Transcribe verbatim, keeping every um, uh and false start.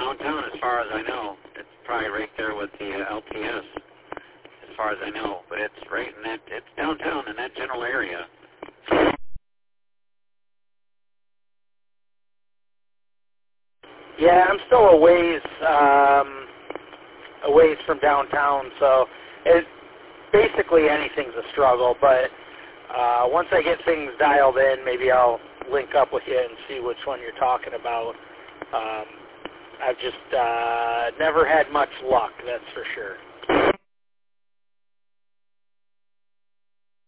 downtown as far as I know. It's probably right there with the uh, L T S as far as I know. But it's right in that, it's downtown in that general area. Yeah, I'm still a ways, um, a ways from downtown, so it, basically anything's a struggle, but uh, once I get things dialed in, maybe I'll link up with you and see which one you're talking about. Um, I've just uh, never had much luck, that's for sure.